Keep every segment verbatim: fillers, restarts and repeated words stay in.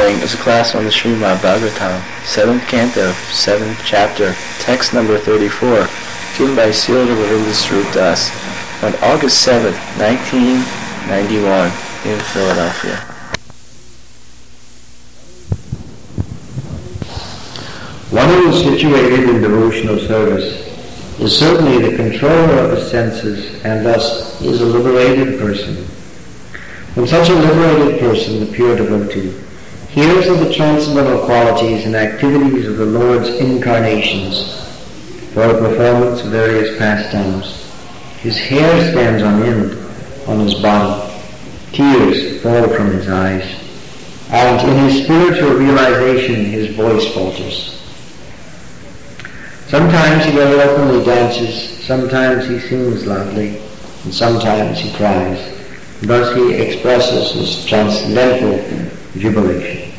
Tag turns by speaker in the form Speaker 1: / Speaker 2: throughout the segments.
Speaker 1: following is a class on the Srimad Bhagavatam, seventh canto, seventh chapter, text number thirty-four, given by Srila Govinda Swarup Das on August seventh, nineteen ninety-one, in Philadelphia.
Speaker 2: One who is situated in devotional service is certainly the controller of his senses, and thus is a liberated person. When such a liberated person, the pure devotee, hears of the transcendental qualities and activities of the Lord's incarnations for the performance of various pastimes, his hair stands on end on his body, tears fall from his eyes, and in his spiritual realization his voice falters. Sometimes he very openly dances, sometimes he sings loudly, and sometimes he cries. Thus he expresses his transcendental jubilation.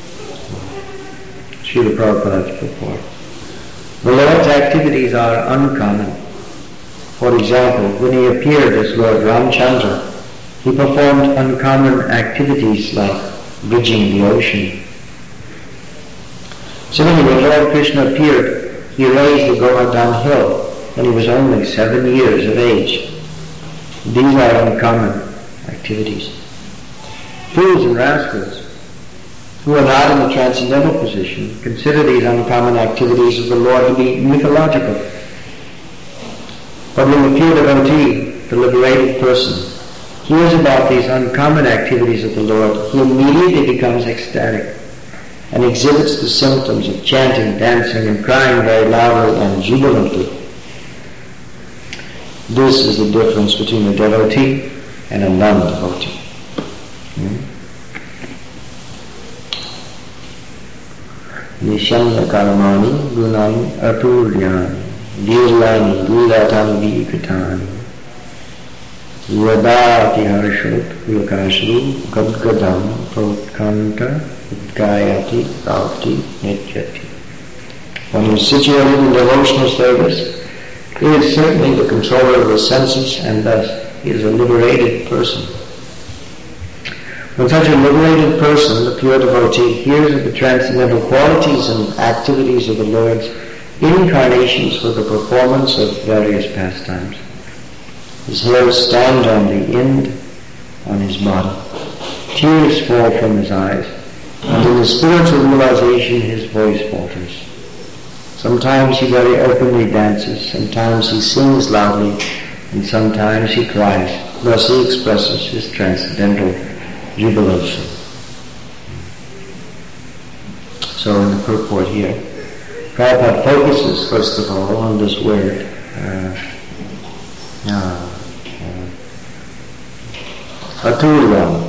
Speaker 2: Srila Prabhupada's purport. The Lord's activities are uncommon. For example, when he appeared as Lord Ramchandra, he performed uncommon activities like bridging the ocean. Similarly, when Lord Krishna appeared, he raised the Govardhan hill when he was only seven years of age. These are uncommon activities. Fools and rascals who are not in the transcendental position consider these uncommon activities of the Lord to be mythological. But when the pure devotee, the liberated person, hears about these uncommon activities of the Lord, he immediately becomes ecstatic and exhibits the symptoms of chanting, dancing, and crying very loudly and jubilantly. This is the difference between a devotee and a non-devotee. Nishamya karamani gunani aturyani dirlani gulatam vikatani yadati harshot ulakasru gadgadam protkanta udgayati bhakti nityati. One who is situated in devotional service is certainly the controller of the senses, and thus he is a liberated person. When such a liberated person, the pure devotee, hears of the transcendental qualities and activities of the Lord's incarnations for the performance of various pastimes, his hairs stand on the end on his body, tears fall from his eyes, and in his spiritual realization his voice falters. Sometimes he very openly dances, sometimes he sings loudly, and sometimes he cries. Thus he expresses his transcendental jubilation. So in the purport here, Prabhupada focuses first of all on this word, uh, uh, uh, Aturya.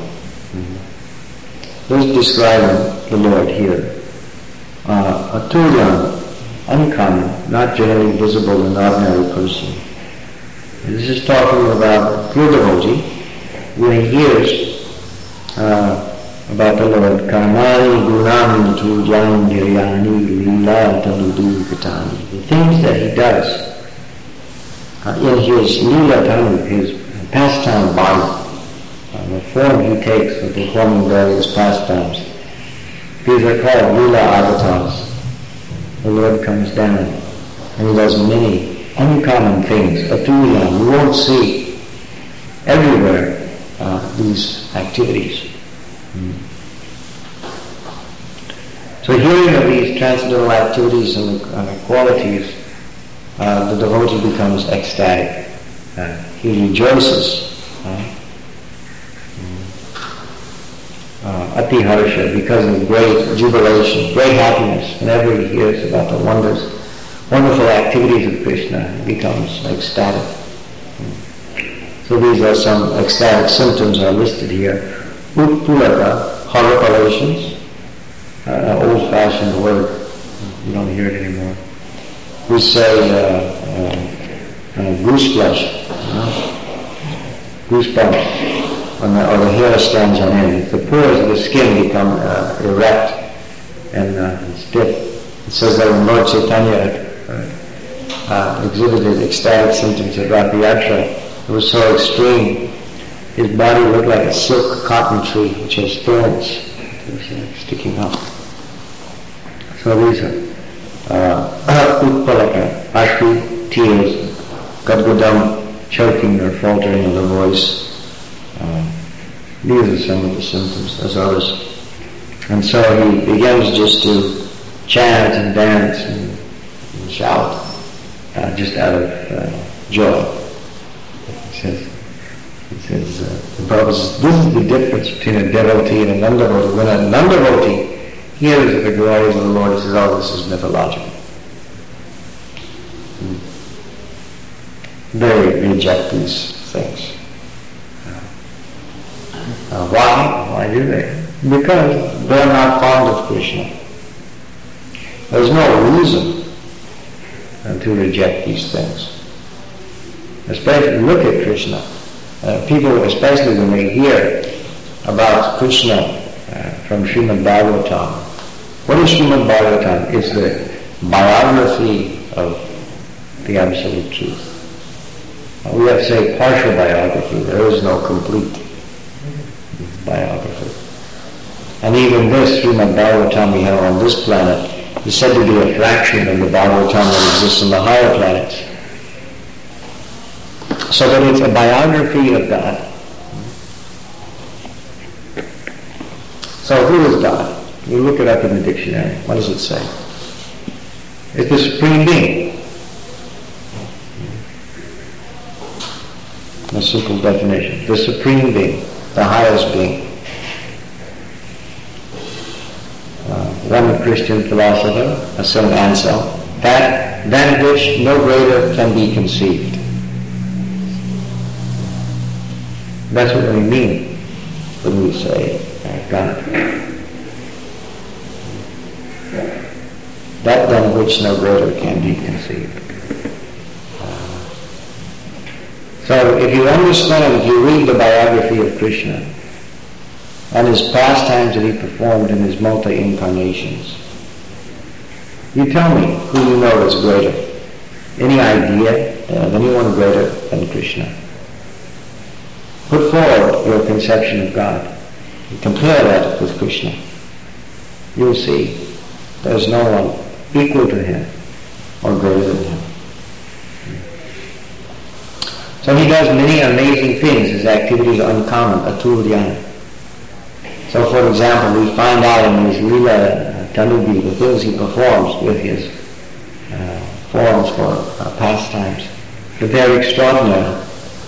Speaker 2: He's describing the Lord here. Uh, Aturya, uncommon, not generally visible in an ordinary person. This is talking about pure devotee when he hears uh, about the Lord. Karmani gunam turyam giryani lila tanudu katani. The things that he does uh, in his lila tanu, his pastime body, uh, the form he takes for performing various pastimes. These are called lila avatars. The Lord comes down and he does many uncommon things. Atulam, we won't see everywhere uh, these activities. Mm. So hearing of these transcendental activities and uh, qualities, uh, the devotee becomes ecstatic. Uh, he rejoices. Uh, uh, Ati harsha, because of great jubilation, great happiness, whenever he hears about the wonders, wonderful activities of Krishna, he becomes ecstatic. So these are some ecstatic symptoms are listed here. Utpulaka, horripilations, uh, an old-fashioned word. You don't hear it anymore. We say uh, uh, uh, goose flesh, you know? Goosebumps, when the, or the hair stands on end. The pores of the skin become uh, erect and, uh, and stiff. It says that when Lord Chaitanya Uh, exhibited ecstatic symptoms at Rathayatra. It was so extreme. His body looked like a silk cotton tree which has thorns. There's uh, sticking up. So these are uh, Utpalaka, Ashru, tears, Gadgadam, choking or faltering of the voice. Uh, these are some of the symptoms. There's others. And so he begins just to chant and dance and, and shout, uh, just out of uh, joy. He says, he says, uh, the Prabhupada says, this is the difference between a devotee and a non-devotee. When a non-devotee hears the glories of the Lord, he says, oh, this is mythological. They reject these things. Uh, why? Why do they? Because they're not fond of Krishna. There's no reason uh, to reject these things. Especially look at Krishna. Uh, people, especially when they hear about Krishna uh, from Srimad Bhagavatam. What is Srimad Bhagavatam? It's the biography of the Absolute Truth. Uh, we have to say partial biography. There is no complete biography. And even this Srimad Bhagavatam we have on this planet is said to be a fraction of the Bhagavatam that exists on the higher planets. So that it's a biography of God. So who is God? You look it up in the dictionary. What does it say? It's the Supreme Being. A simple definition. The Supreme Being. The highest being. Uh, one Christian philosopher, Saint Anselm, that than which no greater can be conceived. That's what we mean when we say uh, God. That than which no greater can be conceived. Uh, so if you understand, if you read the biography of Krishna, and his pastimes that he performed in his multi-incarnations, you tell me who you know is greater. Any idea of anyone greater than Krishna? Put forward your conception of God. And compare that with Krishna. You'll see there's no one equal to him or greater than him. So he does many amazing things. His activities are uncommon, aturyana. So, for example, we find out in his Leela uh, Tanubi, the things he performs with his uh, forms for uh, pastimes, that they're extraordinary.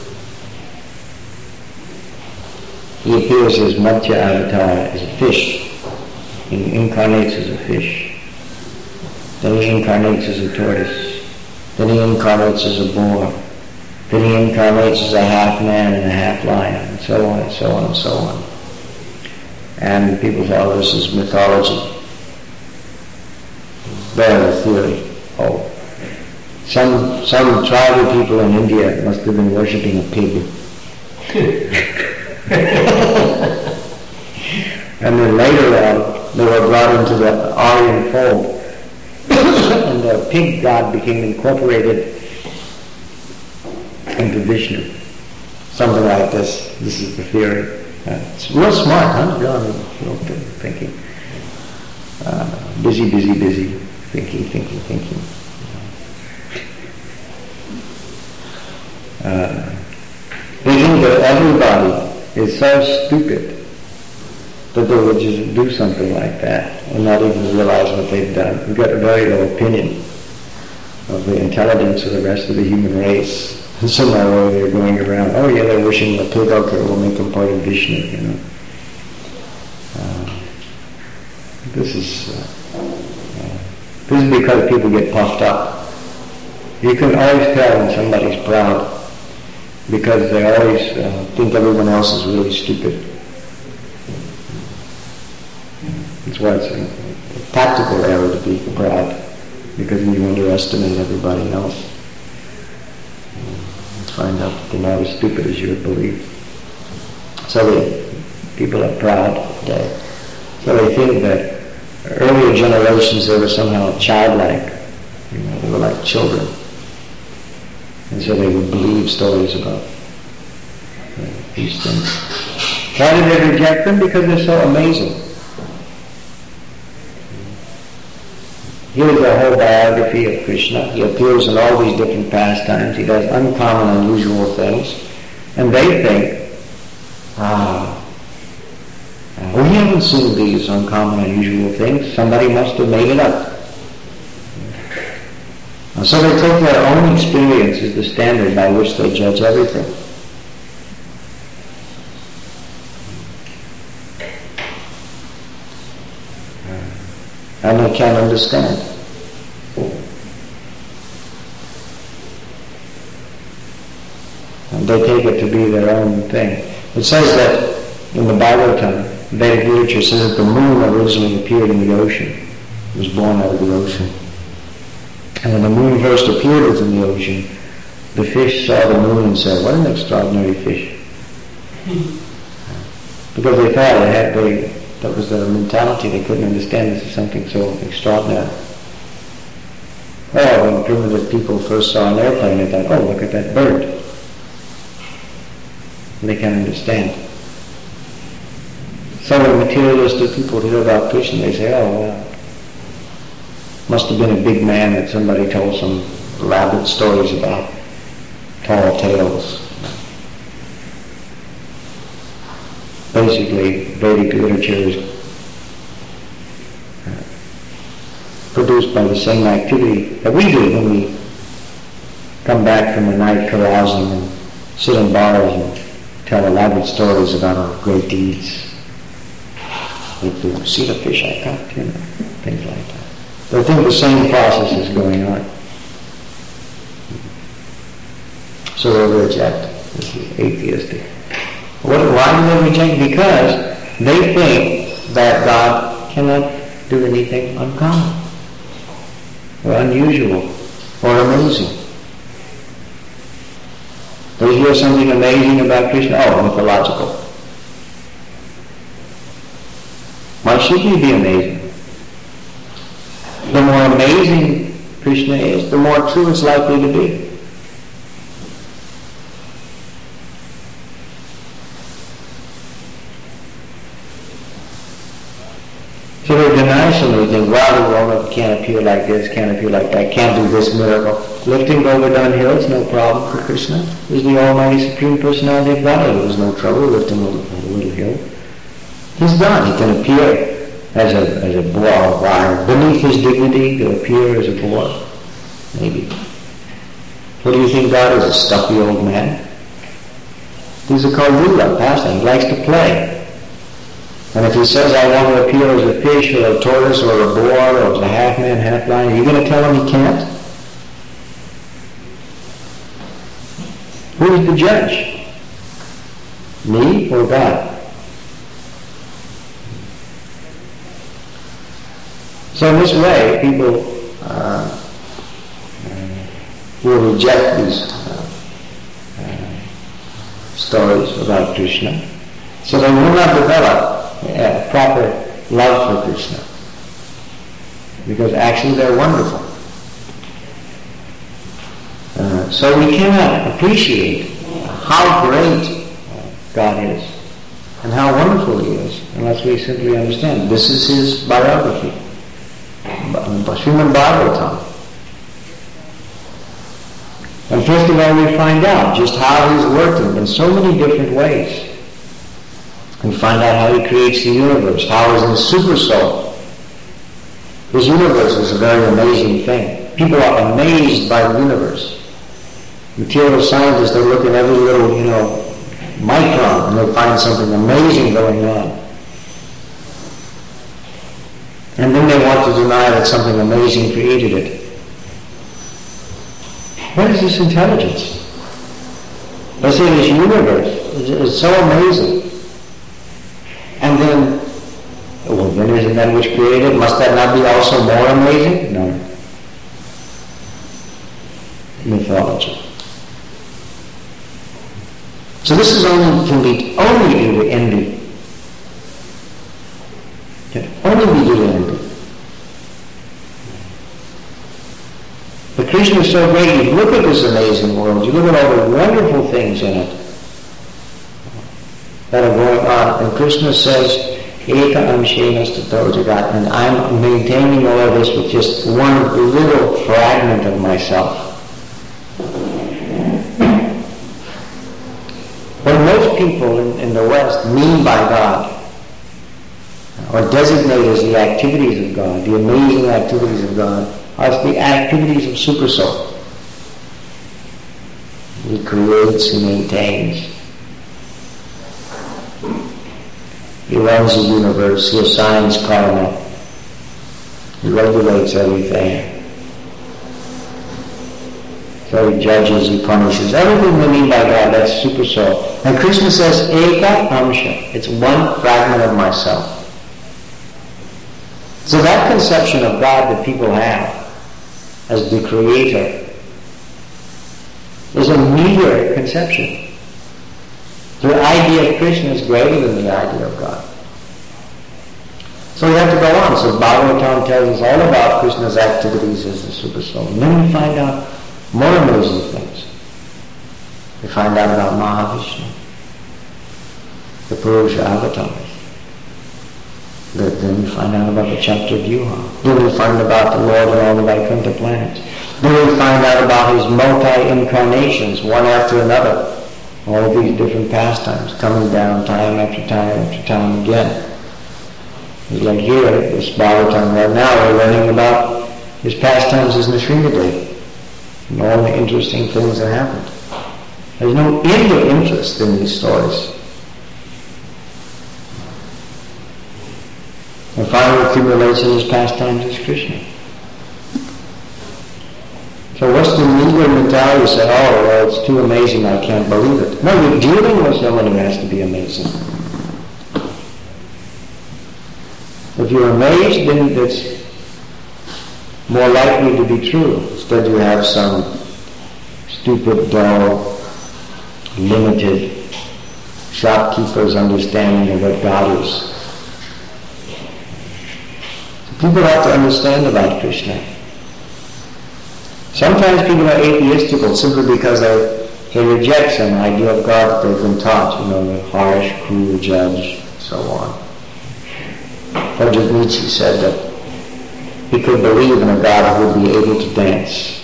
Speaker 2: He appears as Matsya Avatar, as a fish. He incarnates as a fish. Then he incarnates as a tortoise. Then he incarnates as a boar. Then he incarnates as a half man and a half lion, and so on and so on and so on. And people thought, oh, this is mythology. Their theory. Oh, some some tribal people in India must have been worshipping a pig. And then later on, they were brought into the Aryan fold, and the pig god became incorporated into Vishnu. Something like this. This is the theory. Uh, it's real smart, huh? Real, real thinking. Uh, busy, busy, busy. Thinking, thinking, thinking. Uh, they think that everybody is so stupid that they would just do something like that and not even realize what they've done. We've got a very low opinion of the intelligence of the rest of the human race. And somehow they're going around, oh yeah, they're wishing the pig, okay, we'll make them part of Vishnu, you know. Uh, this is uh, uh, this is because people get puffed up. You can always tell when somebody's proud because they always uh, think everyone else is really stupid. That's why it's a, a tactical error to be proud, because you underestimate everybody else. Find out that they're not as stupid as you would believe. So they, people are proud today. So they think that earlier generations, they were somehow childlike. You know, they were like children. And so they would believe stories about uh, these things. Why did they reject them? Because they're so amazing. Here's the whole biography of Krishna. He appears in all these different pastimes. He does uncommon, unusual things. And they think, ah, we haven't seen these uncommon, unusual things. Somebody must have made it up. And so they take their own experience as the standard by which they judge everything. And they can't understand. And they take it to be their own thing. It says that in the Bhagavatam, Vedic literature says that the moon originally appeared in the ocean. It was born out of the ocean. And when the moon first appeared within the ocean, the fish saw the moon and said, what an extraordinary fish. Because they thought it had, they, that was their mentality. They couldn't understand this as something so extraordinary. Well, when primitive people first saw an airplane, they thought, oh, look at that bird. And they can't understand. So when materialistic people hear about Krishna, they say, oh, well, must have been a big man that somebody told some elaborate stories about, tall tales. Basically, Vedic literature is produced by the same activity that we do when we come back from a night carousing and sit in bars and tell elaborate stories about our great deeds. Like the see the fish I caught, you know, things like that. But I think the same process is going on. So they reject. This is atheistic. What, why do they reject? Because they think that God cannot do anything uncommon or unusual or amazing. They hear something amazing about Krishna. Oh, mythological. Why should he be amazing? The more amazing Krishna is, the more true it's likely to be. So they deny somebody, think, wow, the world can't appear like this, can't appear like that, can't do this miracle. Lifting Govardhan Hill is no problem for Krishna. He's the Almighty Supreme Personality of Godhead. There's no trouble lifting a little hill. He's done. He can appear as a as a boar of iron. Beneath his dignity, to appear as a boar. Maybe. What do you think God is? A stuffy old man? These are called lila, pastime. He likes to play. And if he says, I want to appear as a fish or a tortoise or a boar or as a half man, half lion, are you going to tell him he can't? Who is the judge? Me or God? So in this way, people uh, will reject these uh, uh, stories about Krishna. So they will not develop a proper love for Krishna. Because actually they're wonderful. Uh, so we cannot appreciate how great God is and how wonderful He is unless we simply understand. This is His biography. Srimad Bhagavatam. And first of all we find out just how He's working in so many different ways. We find out how He creates the universe, how He's in the super soul. His universe is a very amazing thing. People are amazed by the universe. Material scientists, they look at every little, you know, micron and they find something amazing going on. And then they want to deny that something amazing created it. What is this intelligence? They say this universe is so amazing. And then, well, then isn't that which created? Must that not be also more amazing? No. Mythology. So this is only can be only due to envy. Can only be due to envy. But Krishna is so great. You look at this amazing world. You look at all the wonderful things in it that are going on. And Krishna says, Eka amshena stato jagat, and I'm maintaining all of this with just one little fragment of myself. What most people in, in the West mean by God, or designate as the activities of God, the amazing activities of God, are the activities of Supersoul. He creates, he maintains. He runs the universe, he assigns karma, he regulates everything. So he judges, he punishes. Everything we mean by God, that's Supersoul. And Krishna says, Eka Amsha. It's one fragment of myself. So that conception of God that people have as the Creator is a meager conception. The idea of Krishna is greater than the idea of God. So we have to go on. So Bhagavatam tells us all about Krishna's activities as the Supersoul. And then we find out more amazing things. We find out about Mahavishnu, the Purusha avatars. Then we find out about the chapter of Vyuha. Then we find about the Lord and all the Vaikuntha planets. Then we find out about his multi-incarnations, one after another. All of these different pastimes coming down time after time after time again. Like here, this Bhagavatam right now, we're learning about his pastimes as Nrsimhadev and all the interesting things that happened. There's no end of interest in these stories. And finally accumulates in his pastimes as Krishna. So what's the meager mentality? You say, oh, well, it's too amazing, I can't believe it. No, you're dealing with someone who has to be amazing. If you're amazed, then it's more likely to be true. Instead you have some stupid, dull, limited shopkeeper's understanding of what God is. People have to understand about Krishna. Sometimes people are atheistical simply because they, they reject some idea of God that they've been taught, you know, the harsh, cruel judge, and so on. Friedrich Nietzsche said that he could believe in a God who would be able to dance.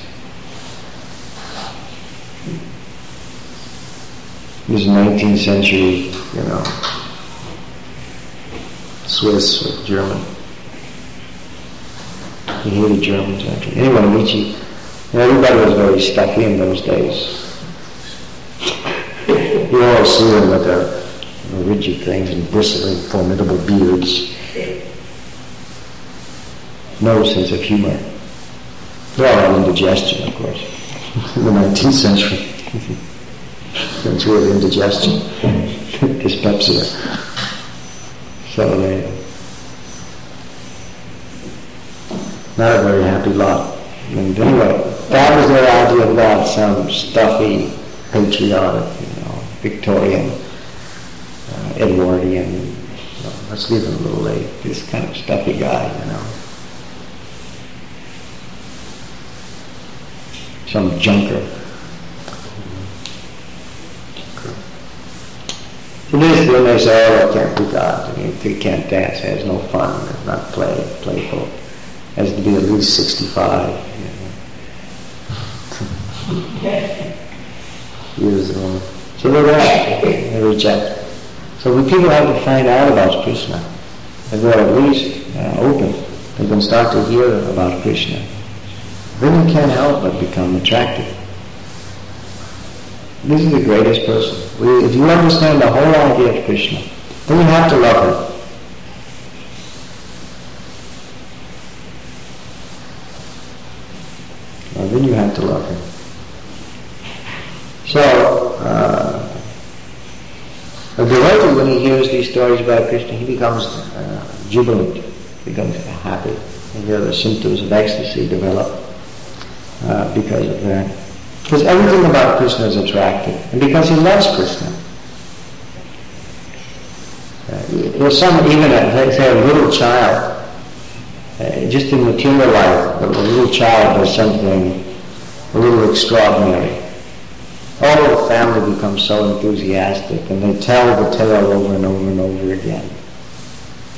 Speaker 2: He was nineteenth century, you know, Swiss or German. He hated Germans actually. Anyway, Nietzsche, you know, everybody was very stuffy in those days. You always see them with their you know, rigid things and bristling, formidable beards. No sense of humor. They're all had indigestion, of course. In the nineteenth century. Century of indigestion. Dyspepsia. So they... Not a very happy lot. And anyway, that was their idea of God, some stuffy, patriotic, you know, Victorian, uh, Edwardian, you know, let's leave him a little late, this kind of stuffy guy, you know. Some junker. So this, when they say, oh, that can't be God, I mean, he can't dance, has no fun, it's not play, playful. Has to be at least sixty-five. You know. Years old. So they're right. They reject. So we people have to find out about Krishna. If they're at least uh, open, they can start to hear about Krishna. Then you can't help but become attracted. This is the greatest person. We, if you understand the whole idea of Krishna, then you have to love him. Then you have to love him. So, uh, a devotee, when he hears these stories about Krishna, he becomes uh, jubilant, becomes happy. And the other symptoms of ecstasy develop uh, because of that. Because everything about Krishna is attractive, and because he loves Krishna. Uh, there's some, even a, let's say a little child, Uh, just in material life, a little child does something a little extraordinary. All of the family becomes so enthusiastic, and they tell the tale over and over and over again.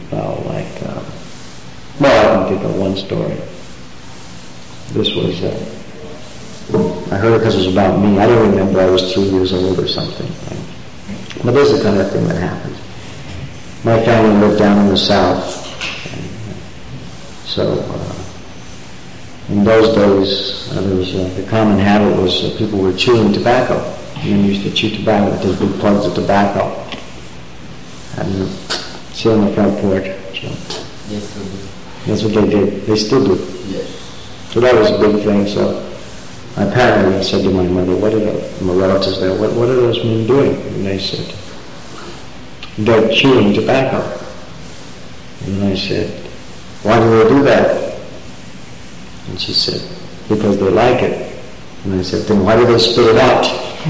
Speaker 2: Well, like, um, well, I can think of one story. This was, uh, I heard it because it was about me. I don't remember, I was three years old or something. Right? But this is the kind of thing that happened. My family lived down in the south. And so, uh, in those days, uh, there was, uh, the common habit was uh, people were chewing tobacco. Men used to chew tobacco with those big plugs of tobacco. And uh, sit on the front porch. So.
Speaker 3: Yes, they do.
Speaker 2: That's what they did. They still do.
Speaker 3: Yes.
Speaker 2: So that was a big thing. So apparently I said to my mother, what are the, my relatives there, what, what are those men doing? And they said, they're chewing tobacco. And I said, why do they do that? And she said, because they like it. And I said, then why do they spit it out?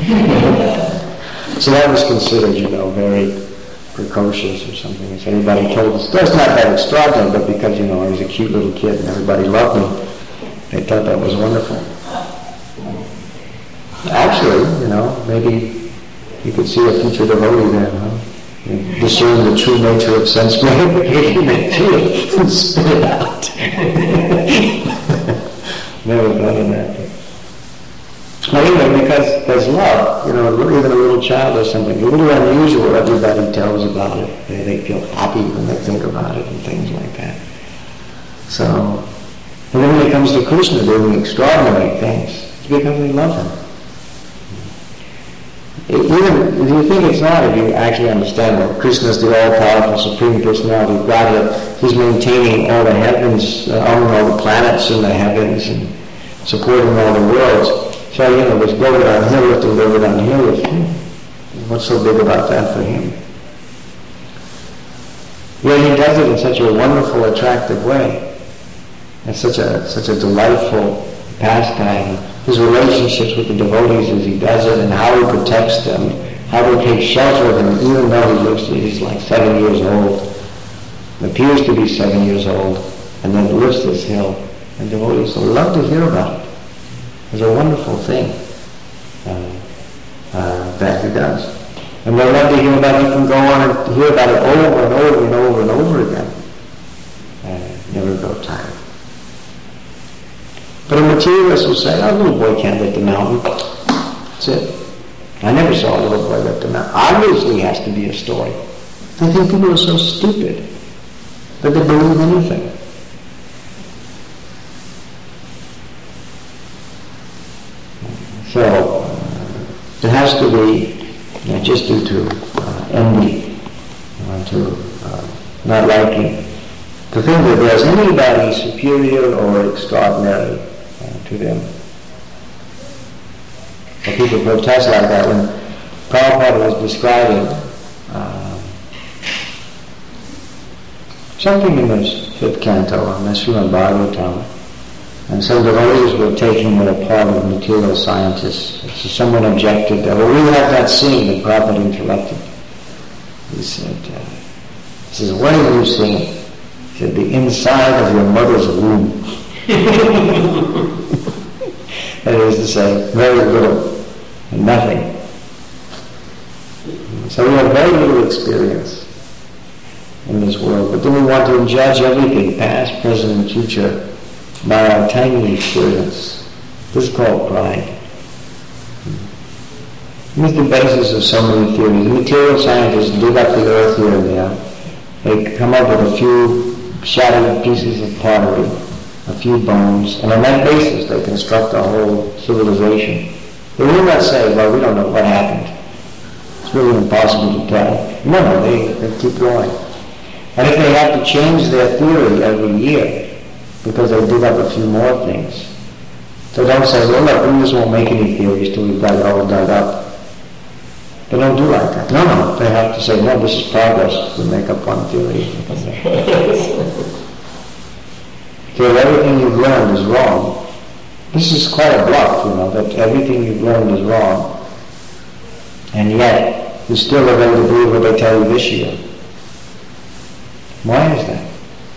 Speaker 2: So that was considered, you know, very precocious or something. If anybody told us, that's not that extraordinary, but because, you know, I was a cute little kid and everybody loved me, they thought that was wonderful. Actually, you know, maybe you could see a future devotee there, huh? You discern the true nature of sense gratification and chew it and spit it out. Never thought of that. But anyway, because there's love, you know, even a little child or something, a little unusual, everybody tells about it. They, they feel happy when they think about it and things like that. So, and then when it comes to Krishna doing extraordinary things, it's because they love him. Even if you think it's not, if you actually understand that Krishna is the all-powerful Supreme Personality of Godhead, he's maintaining all the heavens, uh, owning all the planets in the heavens and supporting all the worlds. So, you know, this Govardhan Hill lifting Govardhan Hill, what's so big about that for him? Yet he does it in such a wonderful, attractive way. It's such a such a delightful pastime. His relationships with the devotees as he does it and how he protects them, how they take shelter of him, even though he looks, he's like seven years old, appears to be seven years old, and then lifts this hill. And devotees love to hear about it. It's a wonderful thing uh, uh, that he does. And they love to hear about it. You can go on and hear about it over and over and over and over again. Uh, never grow tired. But a materialist will say, oh, a little boy can't lift the mountain. That's it. I never saw a little boy lift the mountain. Obviously has to be a story. I think people are so stupid that they believe anything. So, uh, it has to be you know, just due to uh, envy, uh, to uh, not liking, to think that there's anybody superior or extraordinary uh, to them. So people protest like that. When Prabhupada was describing uh, something in this fifth canto, in the Srimad Bhagavatam, and some devotees were taking it apart of material scientists. So someone objected that, well, we have that scene that Prabhupada interrupted. He said, uh, he says, what have you seen? He said, the inside of your mother's womb. That is to say, very little, and nothing. So we have very little experience in this world, but then we want to judge everything, past, present, and future, by our tiny experience. This is called pride. This is the basis of so many theories. The material scientists dig up the earth here and there. They come up with a few shattered pieces of pottery, a few bones, and on that basis they construct a whole civilization. They will not say, well, we don't know what happened. It's really impossible to tell. No, no, they, they keep going. And if they have to change their theory every year, because they dig up a few more things. So don't say, well, look, we just won't make any theories till we've got it all dug up. They don't do like that. No, no, they have to say, no, this is progress. We make up one theory. So everything you've learned is wrong. This is quite a bluff, you know, that everything you've learned is wrong. And yet, you still are going to believe what they tell you this year. Why is that?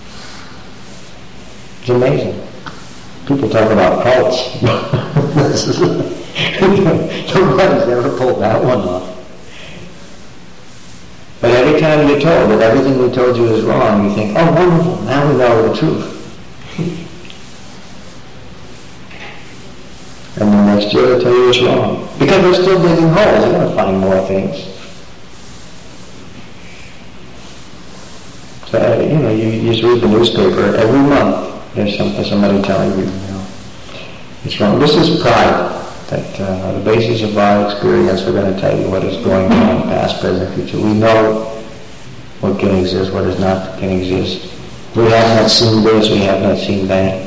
Speaker 2: It's amazing. People talk about cults. Nobody's ever pulled that one off. But every every time you're told that everything we told you is wrong, you think, oh, wonderful, now we know the truth. And the next year they'll tell you it's wrong. Because they're still digging holes. They're going to find more things. So, you know, you, you just read the newspaper. Every month there's some, somebody telling you, you know, it's wrong. This is pride. That uh, on the basis of our experience, we're going to tell you what is going on, past, present, future. We know what can exist, what is not can exist. We have not seen this, we have not seen that.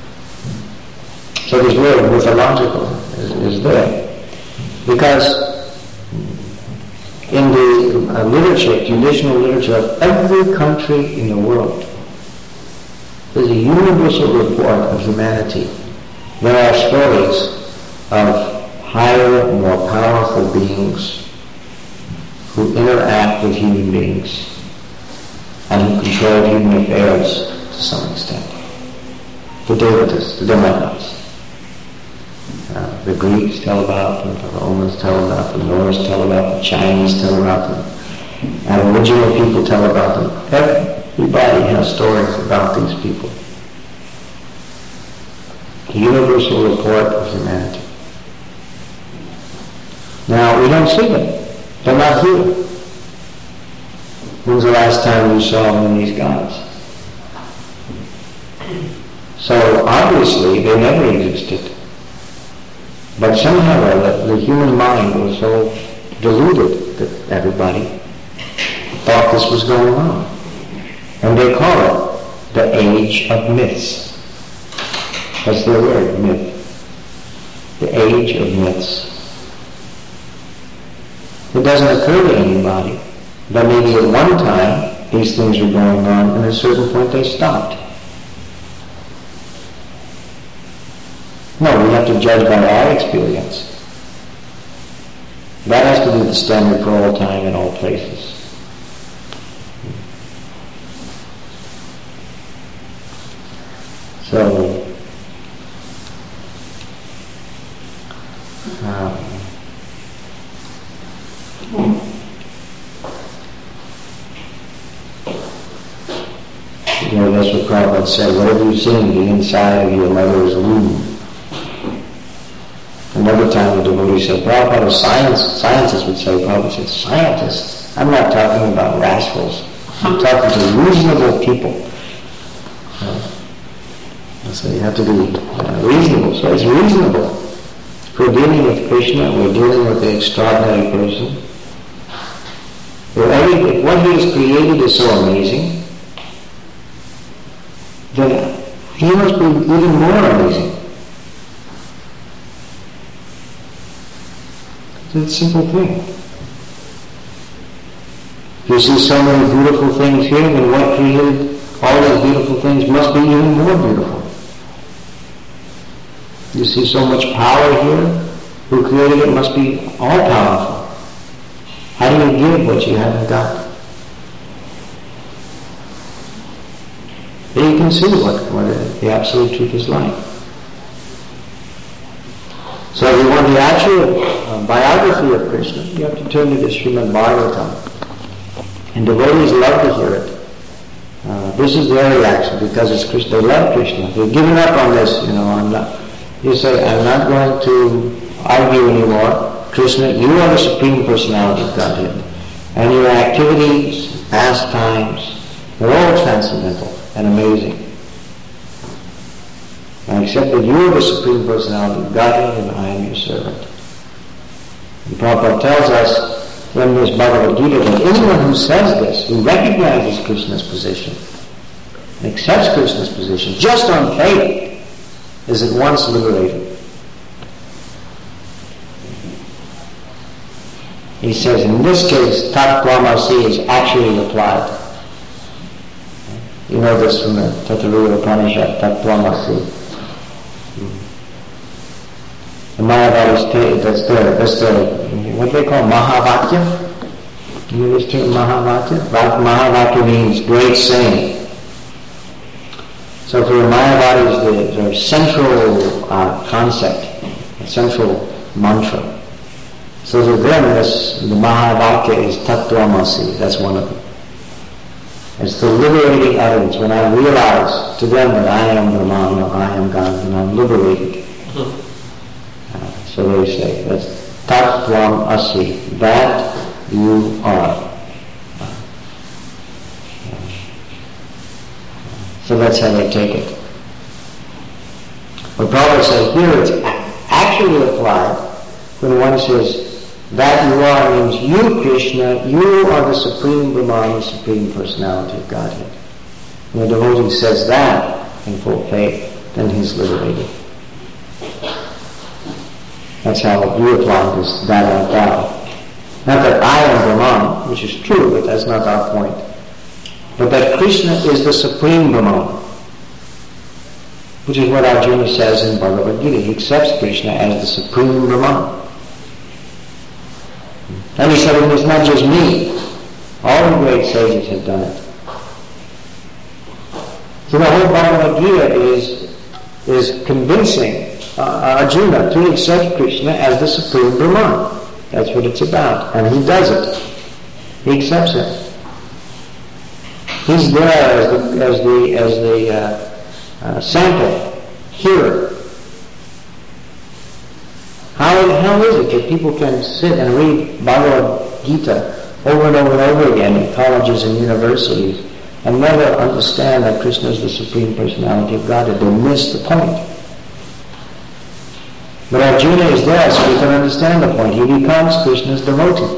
Speaker 2: So this word mythological is, is there. Because in the uh, literature, traditional literature of every country in the world, there's a universal report of humanity. There are stories of higher, more powerful beings who interact with human beings and who control human affairs to some extent. The Devatas, the demigods. Uh, the Greeks tell about them, the Romans tell about them, the Norse tell about them, the Chinese tell about them, Aboriginal people tell about them. Everybody has stories about these people. The universal report of humanity. Now, we don't see them. They're not here. When's the last time you saw one of these gods? So, obviously, they never existed. But somehow or other, the human mind was so deluded that everybody thought this was going on. And they call it the age of myths. That's their word, myth. The age of myths. It doesn't occur to anybody that maybe at one time these things were going on and at a certain point they stopped. No, we have to judge by our experience. That has to be the standard for all time and all places. So, um, you know, that's what Prabhupada said. What have you seen the inside of your mother's womb? Another time the devotee said, Prabhupada, science, scientists would say, Prabhupada said, scientists? I'm not talking about rascals. I'm talking to reasonable people. Uh, so you have to be uh, reasonable. So it's reasonable. If we're dealing with Krishna, we're dealing with the extraordinary person. If, every, if what he has created is so amazing, then he must be even more amazing. It's a simple thing. You see so many beautiful things here, then what created all these beautiful things must be even more beautiful. You see so much power here, who created it must be all powerful. How do you give what you haven't got? Then you can see what, what the absolute truth is like. So if you want the actual uh, biography of Krishna, you have to turn to the Srimad Bhagavatam. And devotees love to hear it. Uh, this is their reaction because it's Krishna. They love Krishna. They've given up on this, you know. I'm not, you say, I'm not going to argue anymore. Krishna, you are the Supreme Personality of Godhead. And your activities, pastimes, they're all transcendental and amazing. I accept that you are the Supreme Personality of Godhead and I am your servant. And Prabhupada tells us from this Bhagavad Gita that anyone who says this, who recognizes Krishna's position, and accepts Krishna's position just on faith, is at once liberated. He says in this case, Tat Tvamasi is actually applied. You know this from the Tataruya Upanishad, Tat Tvamasi. The Mayavadi, that's the, that's the, what do they call Mahavakya? You know this term, Mahavakya? Mahavakya means great saying. So for the Mayavadis, the, their central uh, concept, the central mantra, So to them, this, the Mahavakya is Tattvamasi. That's one of them. It's the liberating utterance. When I realize to them that I am Brahman, or I am God, and I'm liberated. Uh, so they say, that's Tattvamasi, that you are. So that's how they take it. But Prabhupada says here it's actually applied when one says, that you are means you, Krishna, you are the Supreme Brahman, the Supreme Personality of Godhead. When the devotee says that in full faith, then he's liberated. That's how we apply this, that out loud. Not that I am Brahman, which is true, but that's not our point. But that Krishna is the Supreme Brahman, which is what Arjuna says in Bhagavad Gita. He accepts Krishna as the Supreme Brahman. And he said, it's not just me. All the great sages have done it. So the whole Bhagavad Gita is, is convincing uh, Arjuna to accept Krishna as the Supreme Brahman. That's what it's about. And he does it. He accepts it. He's there as the, as the, as the uh, uh, sample, hearer. How, how is it that people can sit and read Bhagavad Gita over and over and over again in colleges and universities and never understand that Krishna is the Supreme Personality of Godhead? They miss the point. But Arjuna is there so he can understand the point. He becomes Krishna's devotee.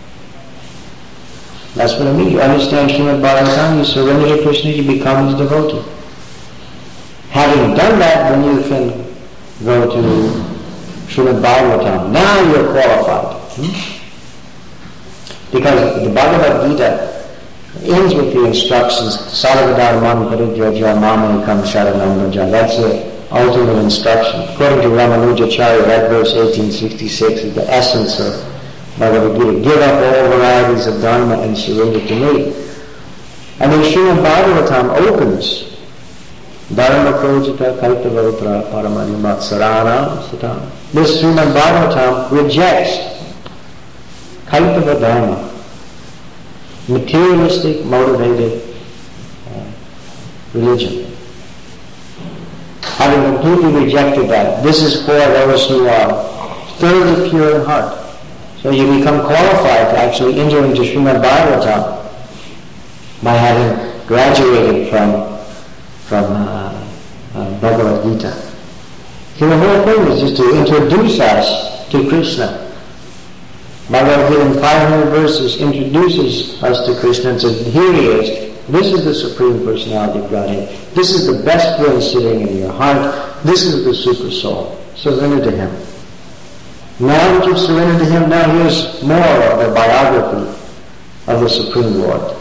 Speaker 2: That's what I mean. You understand Srimad Bhagavatam, you surrender to Krishna, you become his devotee. Having done that, then you can go to Srimad Bhagavatam. Now you're qualified. Hmm? Because the Bhagavad Gita ends with the instructions, Sarvadharman Parijajya Mamekam Sharanam Vraja. That's the ultimate instruction. According to Ramanujacharya, that verse eighteen sixty-six is the essence of Bhagavad Gita. Give up all varieties of dharma and surrender to me. And then Srimad Bhagavatam opens Dharma Projita Kaitavatra Paramanimat Sarana Satam. This Srimad Bhagavatam rejects Kaitava Dharma, materialistic motivated uh, religion. Having completely rejected that, this is for those who are thoroughly pure in heart. So you become qualified to actually enter into Srimad Bhagavatam by having graduated from from uh, uh, Bhagavad Gita. So the whole thing is just to introduce us to Krishna. Bhagavad Gita in five hundred verses introduces us to Krishna and says, here he is. This is the Supreme Personality of Godhead. This is the best one sitting in your heart. This is the Super Soul. Surrender to him. Now that you've surrendered to him, now here's more of the biography of the Supreme Lord.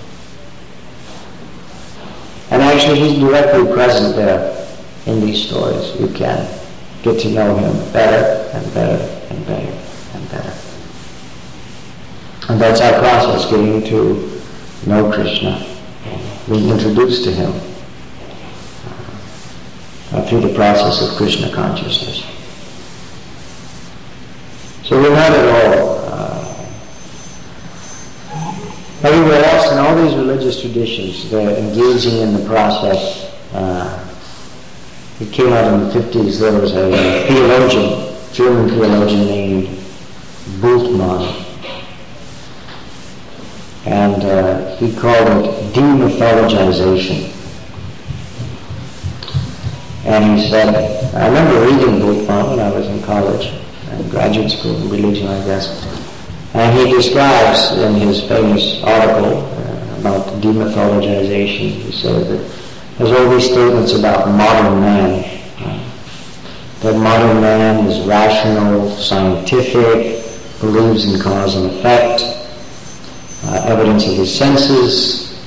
Speaker 2: And actually he's directly present there in these stories. You can get to know him better and better and better and better. And that's our process, getting to know Krishna, being introduced to him uh, through the process of Krishna consciousness. So we're not at all uh, everywhere else in all these religious traditions, they're engaging in the process. Uh, it came out in the fifties. There was a theologian, German theologian named Bultmann, and uh, he called it demythologization. And he said, I remember reading Bultmann when I was in college, in graduate school in religion, I guess. And he describes in his famous article uh, about demythologization, he said that there's all these statements about modern man. Uh, that modern man is rational, scientific, believes in cause and effect, uh, evidence of his senses.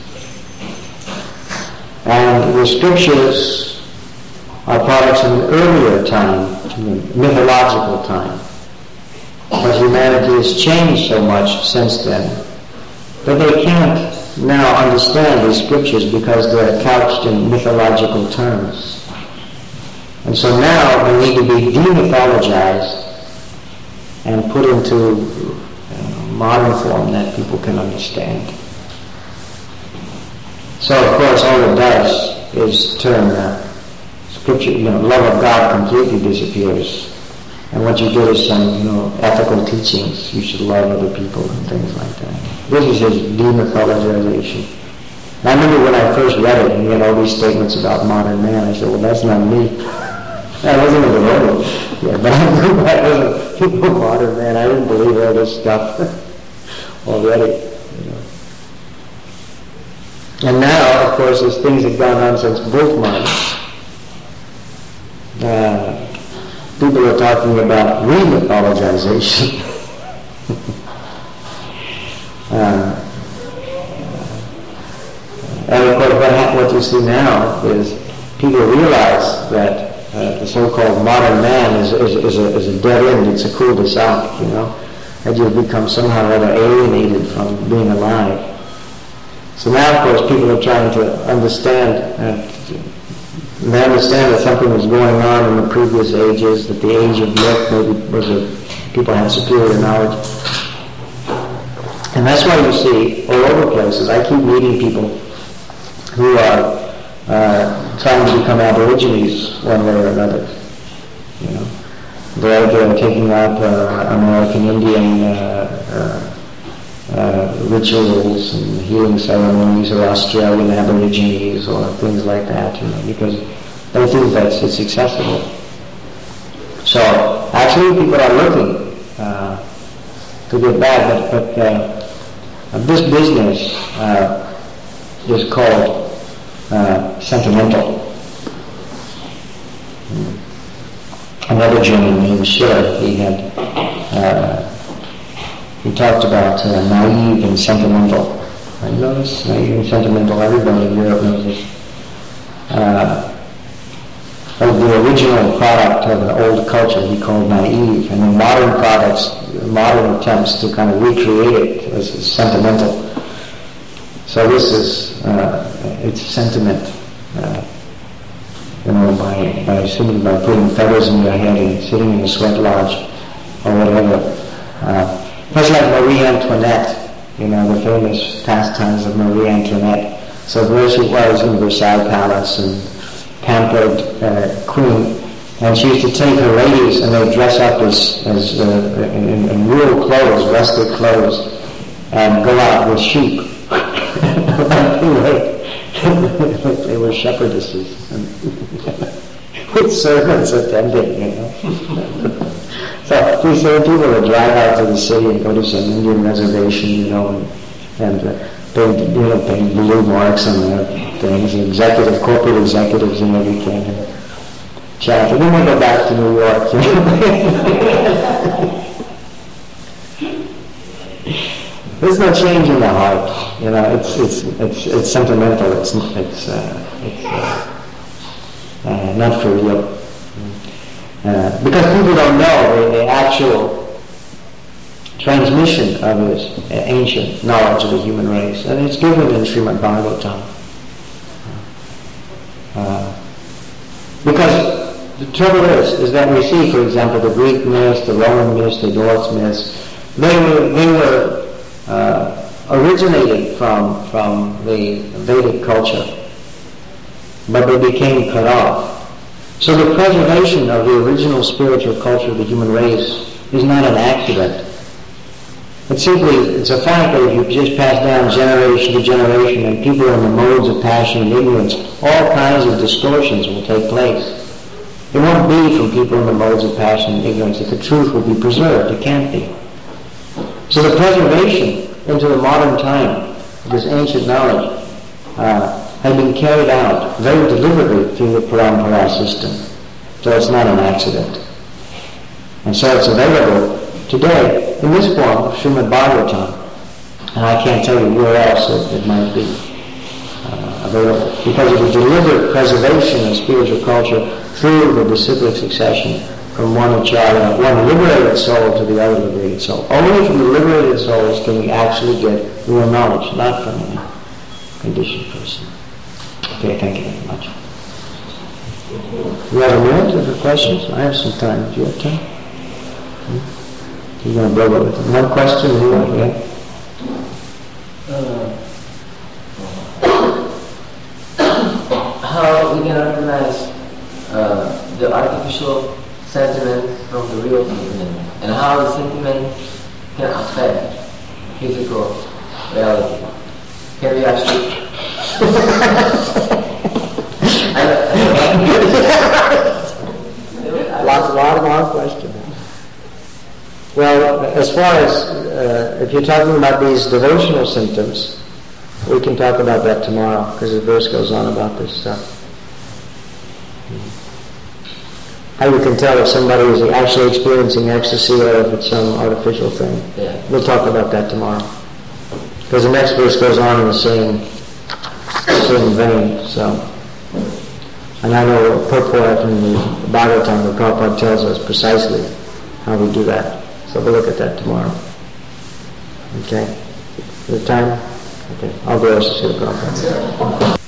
Speaker 2: And the scriptures are products of an earlier time, mythological time. But humanity has changed so much since then that they can't now understand these scriptures because they're couched in mythological terms. And so now they need to be demythologized and put into uh, modern form that people can understand. So, of course, all it does is turn uh, Scripture, you know, love of God completely disappears. And what you get is some, you know, ethical teachings. You should love other people and things like that. This is his demythologization. And I remember when I first read it, and he had all these statements about modern man. I said, well, that's not me. That wasn't a devotal. Yeah, but I knew I wasn't a modern man. I didn't believe all this stuff already. You know. And now, of course, as things have gone on since Bultmann, uh, people are talking about remythologization. uh, and of course, what, ha- what you see now is people realize that uh, the so-called modern man is, is, is, a, is a dead end. It's a cul-de-sac, you know. That you've become somehow or other alienated from being alive. So now, of course, people are trying to understand uh, They understand that something was going on in the previous ages, that the age of myth maybe was a, people had superior knowledge. And that's why you see all over places, I keep meeting people who are uh, trying to become aborigines one way or another. You know, they're, they're taking up uh, American Indian uh, uh, uh, rituals and healing ceremonies, or Australian aborigines, or things like that. You know, because they think that it's accessible. So actually, people are looking uh, to get back, but, but uh, this business uh, is called uh, sentimental. Another German named Schiller, he had uh, he talked about uh, naive and sentimental. I know this, naive and sentimental. Everybody in Europe knows this. Uh, of the original product of an old culture he called naive, and the modern products, modern attempts to kind of recreate it as sentimental. So this is, uh, it's sentiment, uh, you know, by, by sitting, by putting feathers in your head and sitting in a sweat lodge or whatever. Uh, much like Marie Antoinette, you know, the famous pastimes of Marie Antoinette. So there she was in Versailles Palace and pampered uh, queen, and she used to take her ladies and they'd dress up as, as uh, in, in rural clothes, rustic clothes, and go out with sheep. Like they were shepherdesses with servants attending, you know. So we see people that drive out to the city and go to some Indian reservation, you know, and, and uh, they, you know, paint blue marks on their things, executive, corporate executives and everything, and chat. And then we go back to New York. You know? There's no change in the heart. You know, it's it's it's it's sentimental. It's it's uh, it's uh, uh, not for real. Uh, because people don't know the, the actual transmission of this uh, ancient knowledge of the human race, and it's given in Srimad Bhagavatam. Uh, because the trouble is, is that we see, for example, the Greek myths, the Roman myths, the Norse myths, they were they were uh, originated from from the Vedic culture, but they became cut off. So the preservation of the original spiritual culture of the human race is not an accident. It's simply, it's a fact that if you just pass down generation to generation and people are in the modes of passion and ignorance, all kinds of distortions will take place. It won't be from people in the modes of passion and ignorance that the truth will be preserved. It can't be. So the preservation into the modern time of this ancient knowledge uh, had been carried out very deliberately through the Parampara system. So it's not an accident. And so it's available today in this form, Srimad Bhagavatam. And I can't tell you where else it, it might be uh, available. Because of the deliberate preservation of spiritual culture through the disciplic succession from one acharya, one liberated soul to the other liberated soul. Only from the liberated souls can we actually get real knowledge, not from any conditioned person. Okay, thank you very much. You have a minute for questions? I have some time. Do you have time? Hmm? You're going to build it with them. One question, anyone? Yeah?
Speaker 3: Uh, how we can recognize uh, the artificial sentiment from the real sentiment, and how the sentiment can affect physical reality. Can we actually?
Speaker 2: Lots, a lot of our questions. Well, as far as uh, if you're talking about these devotional symptoms, we can talk about that tomorrow because the verse goes on about this stuff. How you can tell if somebody is actually experiencing ecstasy or if it's some artificial thing.
Speaker 3: Yeah.
Speaker 2: We'll talk about that tomorrow. Because the next verse goes on in the same, same vein. So, and I know purport in the Bhagavatam, the Prabhupada tells us precisely how we do that. So we'll look at that tomorrow. Okay? Is it time? Okay. I'll go to the Prabhupada.